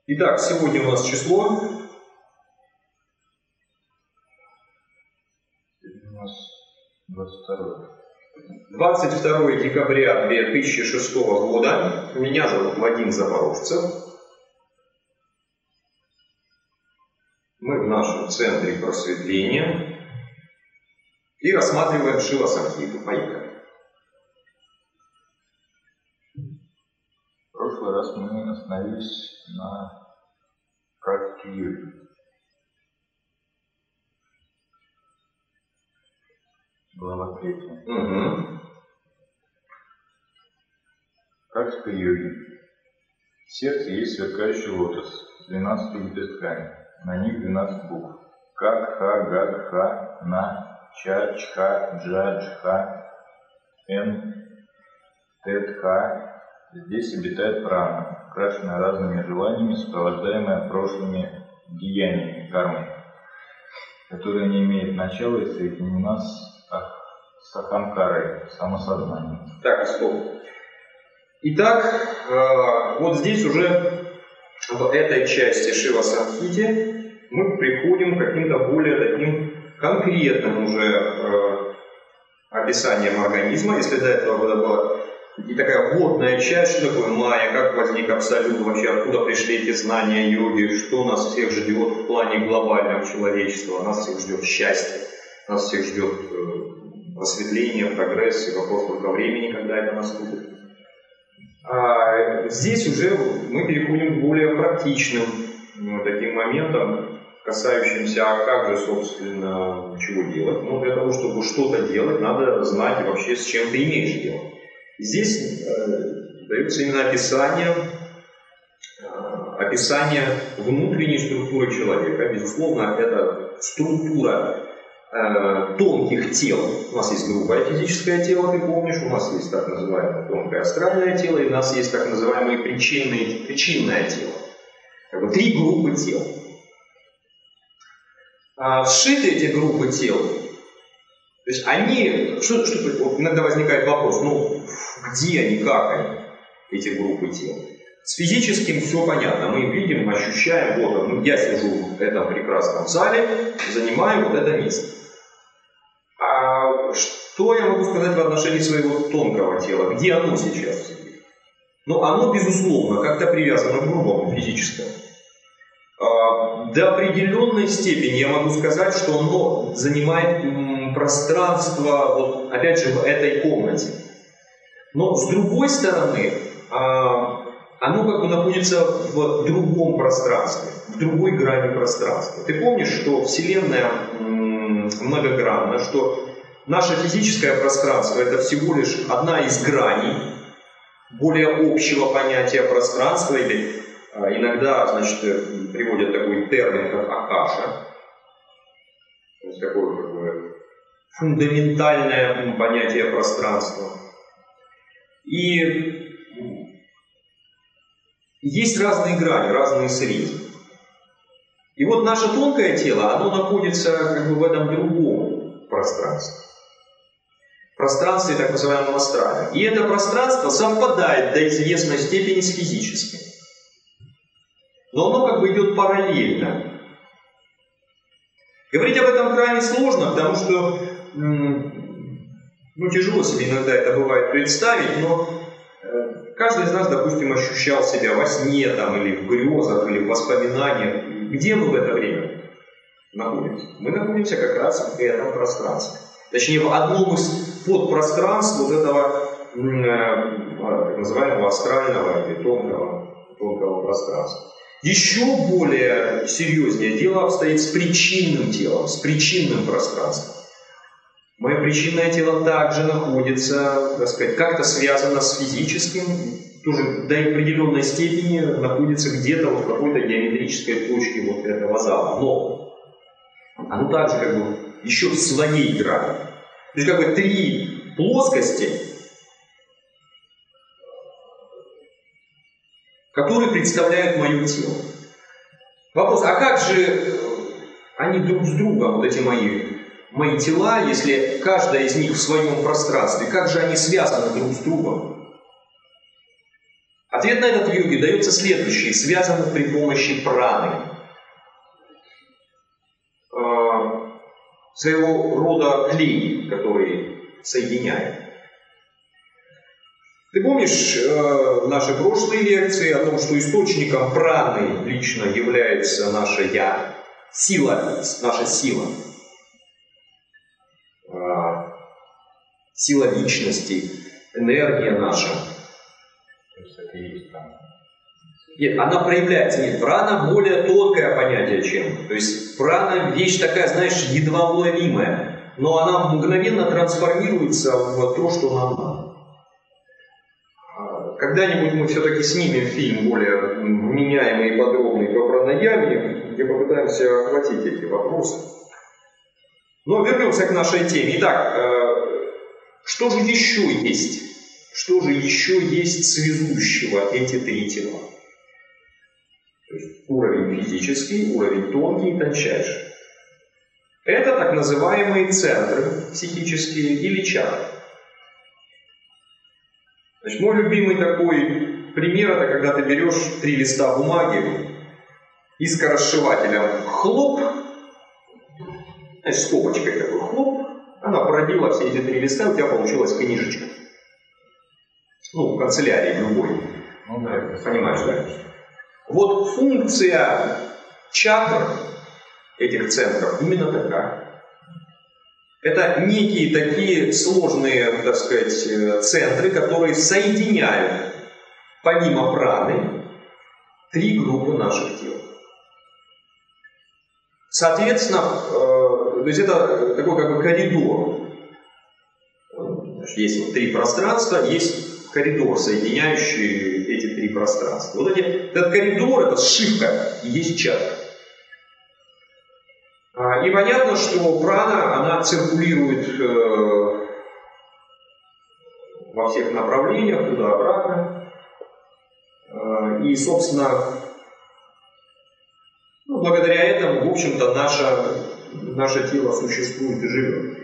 Итак, сегодня у нас число. У нас 22. 22 декабря 2006 года. Меня зовут Вадим Запорожцев. Мы в нашем центре просветления и рассматриваем Шива-самхиту. Поехали. В прошлый раз мы остановились на практике йоги. Глава 3. Практика йоги. В сердце есть сверкающий лотос с 12 лепестками. На них 12 букв. Ка, Ха, Га, Ха, На, Ча, Чха, Джа, Джха, Эн, Тет, Ха. Здесь обитает прана, окрашенная разными желаниями, сопровождаемая прошлыми деяниями кармой, которая не имеет начала и соединена с аханкарой, самосознанием. Так, стоп. Итак, вот здесь уже в этой части Шива-самхити мы приходим к каким-то более таким конкретным уже описанием организма. Если до этого была и такая вводная часть, что такое майя, как возник абсолют, вообще откуда пришли эти знания йоги, что нас всех ждет в плане глобального человечества, нас всех ждет счастье, нас всех ждет просветление, прогресс, и вопрос только времени, когда это наступит. А здесь уже мы переходим к более практичным таким моментам, касающимся, а как же, собственно, чего делать. Ну, для того, чтобы что-то делать, надо знать вообще, с чем ты имеешь дело. Здесь дается именно описание внутренней структуры человека. Безусловно, это структура тонких тел. У нас есть грубое физическое тело, ты помнишь, у нас есть так называемое тонкое астральное тело, и у нас есть так называемое причинное тело. Как бы 3 группы тел. Сшиты эти группы тел, то есть они, вот иногда возникает вопрос, ну где они, как они, эти группы тел. С физическим все понятно, мы видим, ощущаем, вот я сижу в этом прекрасном зале, занимаю вот это место. А что я могу сказать в отношении своего тонкого тела? Где оно сейчас сидит? Ну, оно, безусловно, как-то привязано к грубому физическому. До определенной степени я могу сказать, что оно занимает пространство, вот, опять же, в этой комнате. Но с другой стороны, оно как бы находится в другом пространстве, в другой грани пространства. Ты помнишь, что Вселенная многогранна, что наше физическое пространство это всего лишь одна из граней более общего понятия пространства, или иногда, значит, приводят такой термин, как акаша, то есть такое фундаментальное понятие пространства. И есть разные грани, разные срезы. И вот наше тонкое тело, оно находится как бы в этом другом пространстве. Пространстве так называемого астрального. И это пространство совпадает до известной степени с физическим. Но оно как бы идет параллельно. Говорить об этом крайне сложно, потому что тяжело себе иногда это бывает представить, но каждый из нас, допустим, ощущал себя во сне там, или в грезах, или в воспоминаниях. Где мы в это время находимся? Мы находимся как раз в этом пространстве. Точнее, в одном из подпространств вот этого так называемого астрального или тонкого пространства. Еще более серьезнее дело обстоит с причинным телом, с причинным пространством. Мое причинное тело также находится, так сказать, как-то связано с физическим, тоже до определенной степени находится где-то вот в какой-то геометрической точке вот этого зала. Но оно также как бы еще в своей грани. То есть как бы 3 плоскости, которые представляют мое тело. Вопрос, а как же они друг с другом, вот эти мои тела, если каждая из них в своем пространстве, как же они связаны друг с другом? Ответ на этот в йоге дается следующий, связанный при помощи праны. Своего рода клей, который соединяет. Ты помнишь наши прошлые лекции о том, что источником праны лично является наше «я», сила, наша сила, сила личности, энергия наша. То есть это и есть там. Нет, она проявляется. Нет, прана более тонкое понятие, чем. То есть прана вещь такая, знаешь, едва уловимая, но она мгновенно трансформируется в то, что нам надо. Когда-нибудь мы все-таки снимем фильм более вменяемый и подробный по пранаяме, где попытаемся охватить эти вопросы. Но вернемся к нашей теме. Итак, что же еще есть? Что же еще есть связующего эти три тела? То есть уровень физический, уровень тонкий и тончайший. Это так называемые центры психические или чакры. Значит, мой любимый такой пример, это когда ты берешь 3 листа бумаги и скоросшивателем хлоп, значит, скобочкой такой хлоп, она пробила все эти 3 листа, у тебя получилась книжечка. Ну, в канцелярии любой. Ну да, понимаешь, да? Вот функция чакр этих центров именно такая. Это некие такие сложные, так сказать, центры, которые соединяют, помимо праны, 3 группы наших тел. Соответственно, то есть это такой как бы коридор. Есть вот 3 пространства, есть коридор, соединяющий эти 3 пространства. Вот этот коридор, это сшивка, и есть чакра. И понятно, что прана, она циркулирует во всех направлениях, туда-обратно. И, собственно, благодаря этому, в общем-то, наше тело существует и живет.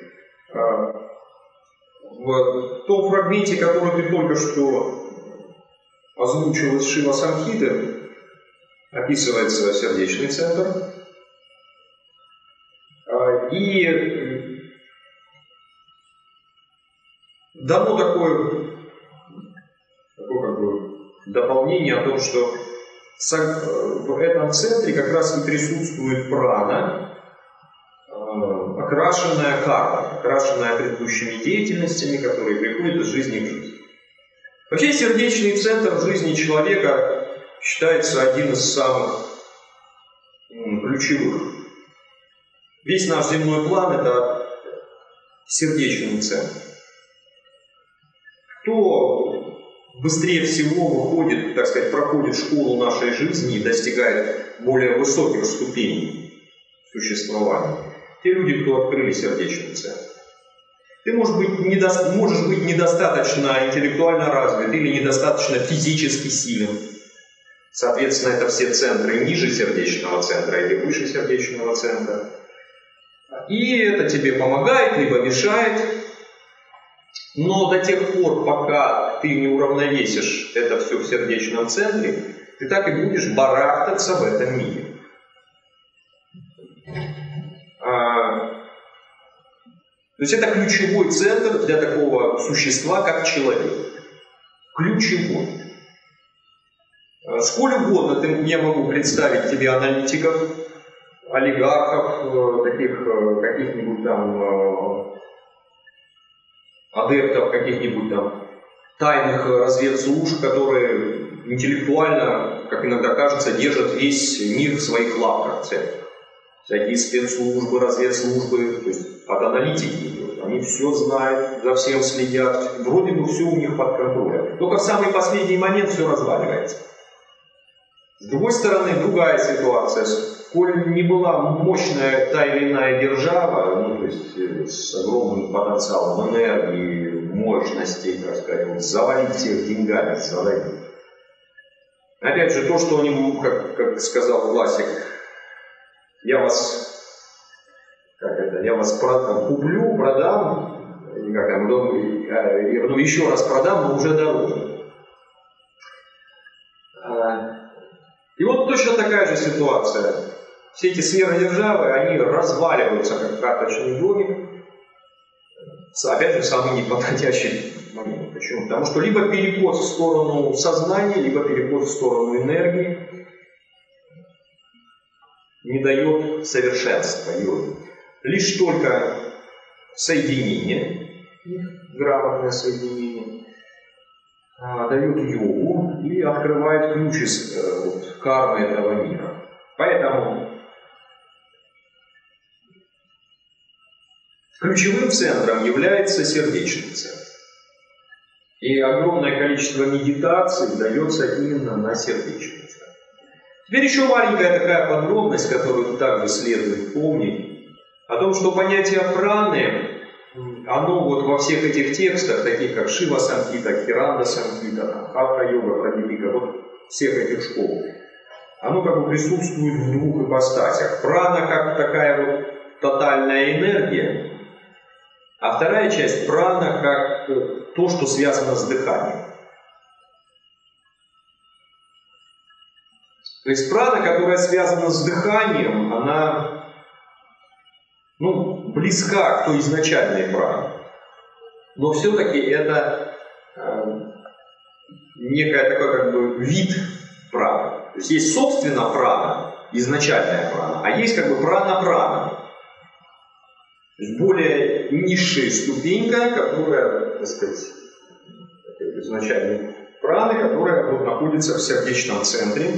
В том фрагменте, который ты только что озвучил из Шива Самхиты, описывается сердечный центр. И дано такое как бы дополнение о том, что в этом центре как раз и присутствует прана, окрашенная карма, окрашенная предыдущими деятельностями, которые приходят из жизни в жизнь. Вообще сердечный центр в жизни человека считается один из самых ключевых. Весь наш земной план – это сердечный центр. Кто быстрее всего выходит, так сказать, проходит школу нашей жизни и достигает более высоких ступеней существования? Те люди, кто открыли сердечный центр. Ты можешь быть недостаточно интеллектуально развит или недостаточно физически силен. Соответственно, это все центры ниже сердечного центра или выше сердечного центра. И это тебе помогает, либо мешает. Но до тех пор, пока ты не уравновесишь это все в сердечном центре, ты так и будешь барахтаться в этом мире. То есть это ключевой центр для такого существа, как человек. Ключевой. Сколь угодно я могу представить тебе аналитиков, олигархов, каких-нибудь там адептов, каких-нибудь там тайных разведслужб, которые интеллектуально, как иногда кажется, держат весь мир в своих лапках. Всякие спецслужбы, разведслужбы, то есть от аналитики идут. Они все знают, за всем следят, вроде бы все у них под контролем. Только в самый последний момент все разваливается. С другой стороны, другая ситуация. Коль не была мощная та или иная держава, то есть с огромным потенциалом энергии, мощности, так сказать, завалить всех деньгами, завалить. Опять же, то, что они, как сказал классик, я вас куплю, продам, еще раз продам, но уже дороже. И вот точно такая же ситуация. Все эти сверхдержавы, они разваливаются как карточный домик. Опять же, самый неподходящий момент. Почему? Потому что либо переход в сторону сознания, либо переход в сторону энергии не дает совершенства йоги. Лишь только соединение, грамотное соединение, дает йогу и открывает ключи кармы этого мира. Поэтому ключевым центром является сердечный центр. И огромное количество медитаций дается именно на сердечный центр. Теперь еще маленькая такая подробность, которую также следует помнить, о том, что понятие праны, оно вот во всех этих текстах, таких как Шива Самхита, Хиранда Самхита, Хатха-йога, Прадипика, вот всех этих школ, оно как бы присутствует в двух ипостасях. Прана как такая вот тотальная энергия, а вторая часть прана как то, что связано с дыханием. То есть прана, которая связана с дыханием, она близка к той изначальной пране. Но все-таки это некая такой как бы вид праны. То есть есть собственно прана, изначальная прана, а есть как бы прана-прана. То есть более низшая ступенька, которая, так сказать, изначальной праны, которая вот находится в сердечном центре.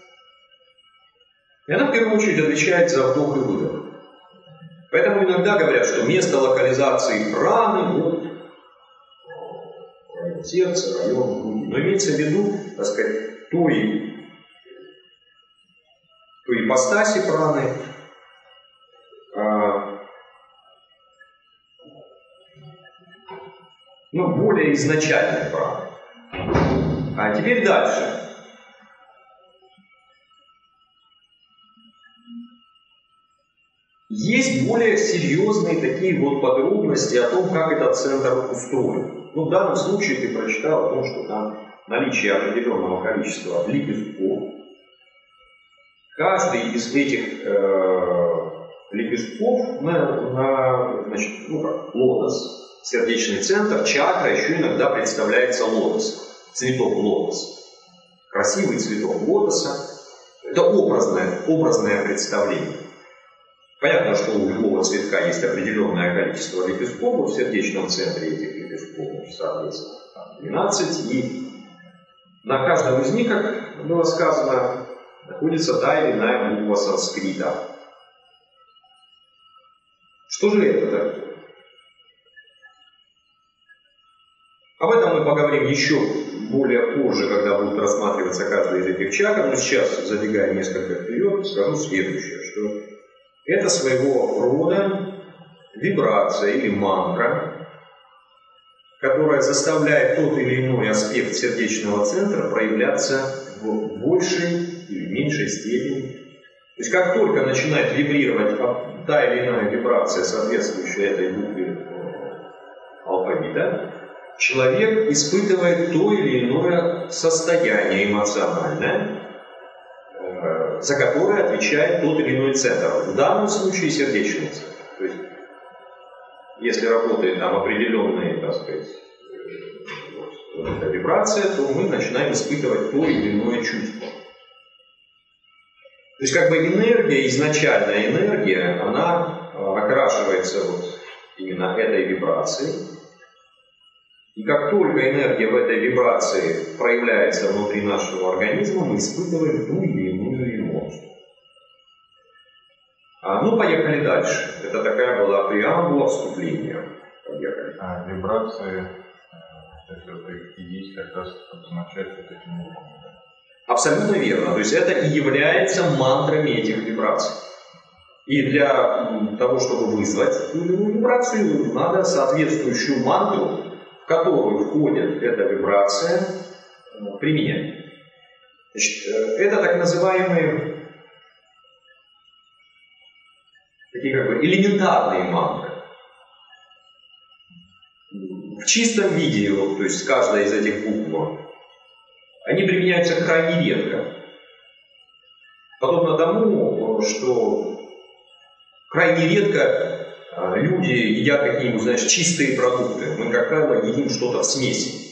И она в первую очередь отвечает за вдох и выдох. Поэтому иногда говорят, что место локализации праны вот район сердца, район груди. Но имеется в виду, так сказать, той ипостаси праны, более изначальной праны. А теперь дальше. Есть более серьезные такие вот подробности о том, как этот центр устроен. В данном случае ты прочитал о том, что там наличие определенного количества лепестков. Каждый из этих лепестков как лотос, сердечный центр, чакра, еще иногда представляется лотос, цветок лотоса. Красивый цветок лотоса. Это образное представление. Понятно, что у любого цветка есть определенное количество лепестков, вот в сердечном центре этих лепестков, соответственно, 12, и на каждом из них, как было сказано, находится та или иная буква санскрита. Что же это такое? Об этом мы поговорим еще более позже, когда будет рассматриваться каждая из этих чакр, но сейчас, забегая несколько вперед, скажу следующее, что это своего рода вибрация или мантра, которая заставляет тот или иной аспект сердечного центра проявляться в большей или меньшей степени. То есть как только начинает вибрировать та или иная вибрация, соответствующая этой букве алфавита, человек испытывает то или иное состояние эмоциональное, за которое отвечает тот или иной центр. В данном случае сердечный центр. То есть, если работает там определенная, так сказать, вибрация, то мы начинаем испытывать то или иное чувство. То есть, как бы энергия, изначальная энергия, она окрашивается вот именно этой вибрацией. И как только энергия в этой вибрации проявляется внутри нашего организма, мы испытываем ту или иную эмоцию. Поехали дальше. Это такая была преамбула вступления. Поехали. Вибрации, это и есть как раз обозначается таким образом. Абсолютно верно. То есть это и является мантрами этих вибраций. И для того, чтобы вызвать ту или иную вибрацию, надо соответствующую мантру, в которую входит эта вибрация, применять. Значит, это так называемые такие как бы элементарные мантры. В чистом виде, то есть каждая из этих букв они применяются крайне редко. Подобно тому, что крайне редко люди едят какие-нибудь, знаешь, чистые продукты. Мы, как правило, едим что-то в смеси.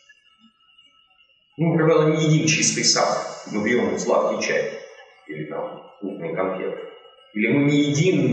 Мы, как правило, не едим чистый сахар. Мы пьем сладкий чай. Или там вкусные конфеты. Или мы не едим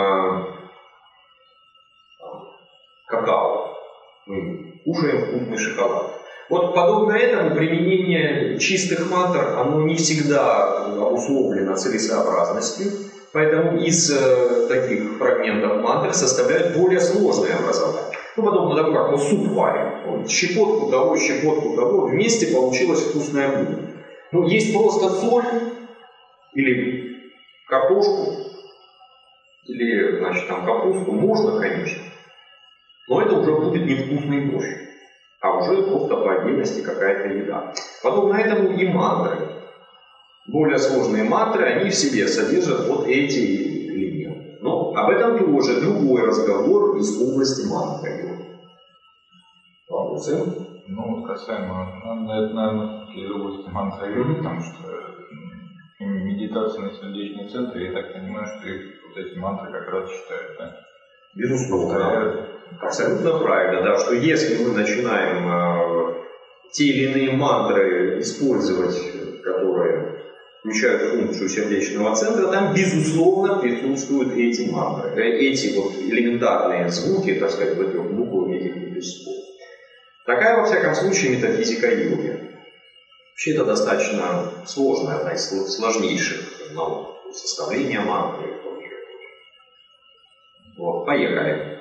какао. Мы кушаем вкусный шоколад. Вот подобно этому применение чистых мантр, оно не всегда обусловлено целесообразностью. Поэтому из таких фрагментов мантр составляют более сложные образования. Ну, подобно тому, как мы суп варим. Щепотку того, вместе получилось вкусное блюдо. Ну, есть просто соль, или картошку, или, значит, там капусту, можно, конечно. Но это уже будет невкусный борщ, а уже просто по отдельности какая-то еда. Подобно этому и мантры. Более сложные мантры, они в себе содержат вот эти элементы. Но об этом тоже другой разговор из области мантры. Вопросы? Ну, касаемо, это, наверное, из области мантры, потому что медитация на сердечные центры, я так понимаю, что их вот эти мантры как раз читают, да? Безусловно. Абсолютно правильно, да, что если мы начинаем те или иные мантры использовать, которые включают функцию сердечного центра, там безусловно присутствуют эти мантры, эти вот элементарные звуки, так сказать, в этих буквах, этих лепестков. Такая, во всяком случае, метафизика йоги. Вообще это достаточно сложная, одна из сложнейших наук составления мантры. Вот, поехали.